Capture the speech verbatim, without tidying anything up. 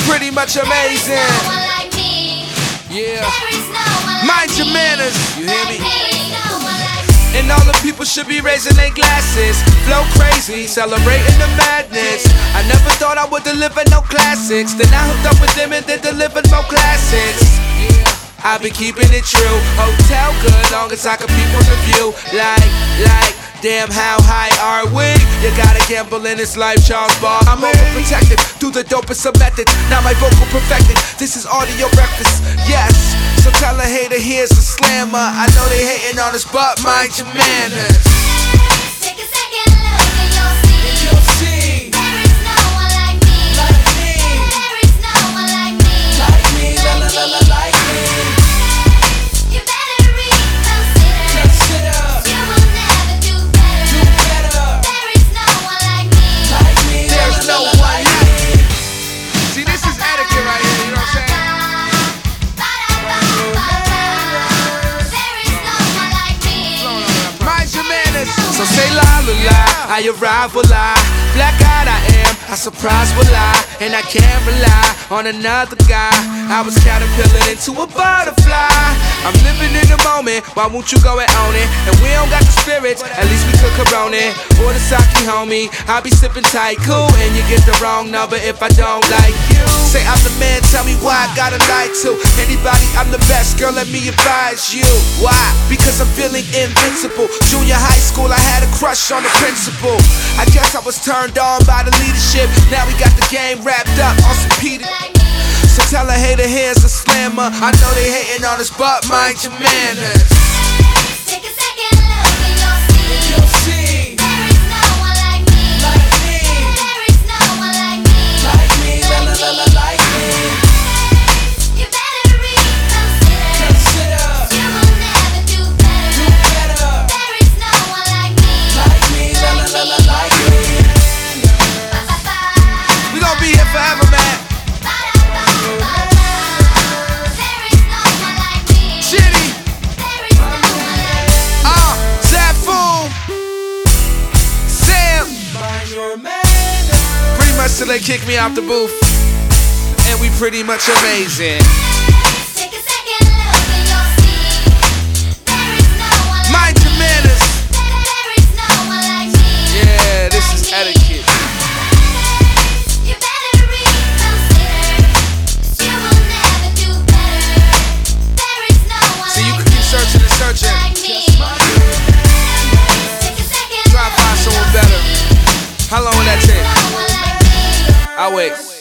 pretty much amazing. Yeah. Mind your manners, you hear me? And all the people should be raising their glasses. Flow crazy, celebrating the madness. I never thought I would deliver no classics. Then I hooked up with them and then delivered more classics. I be keeping it true. Hotel good, long as I can peep on the view. Like, like, damn, how high are we? You gotta gamble in this life, Charles Bar. I'm overprotected, do the dopest of methods. Now my vocal perfected, this is audio breakfast, yes. So tell a hater here's a slammer. I know they hating on us, but mind your manners. Take a second look and you'll see. And you'll see. There is no one like me. Like me. There is no one like me. Like me, la la la la, like me. You better reconsider. Consider. You will never do better. Do better. There is no one like me. Like me, there's no one like me. See, this is etiquette right here, you know what I'm saying? There is no one like me. Mind your manners. So say la la la, I arrive will lie. Black eyed I am, I surprise will lie. And I can't rely on another guy. I was caterpillar into a butterfly. I'm living in the moment, why won't you go and own it? And we don't got the spirits, at least we could Corona it. Or the sake, homie, I'll be sipping tight, cool. And you get the wrong number if I don't like you. Say I'm the man, tell me why I gotta lie to anybody, I'm the best, girl, let me advise you. Why? Because I'm feeling invincible. Junior high school, I had a crush on the principal. I guess I was turned on by the leadership. Now we got the game wrapped up on some Peter. So tell a hater here's a slammer. I know they hating on us, but mind your manners. Take a second look and you'll see. And you'll see. There is no one like me. Like me. There is no one like me. Like me, la la la la, like me. You better reconsider. Consider. You will never do better. Do better. There is no one like me. Like me, la la la la, like me. We gon' be here forever, man. There is no one like me. Shitty. There is no one like me. Uh, Zafoon, Sam. Pretty much till they kick me out the booth. And we pretty much amazing. Take a second look and you'll see. There is no one like Mind your manners. There is no one like me. Yeah, this is etiquette. You better reconsider. You will never do better. There is no one See, you like can keep searching and searching. like me. Take a second Try to find someone better. How long will that take? No one like me. I'll wait.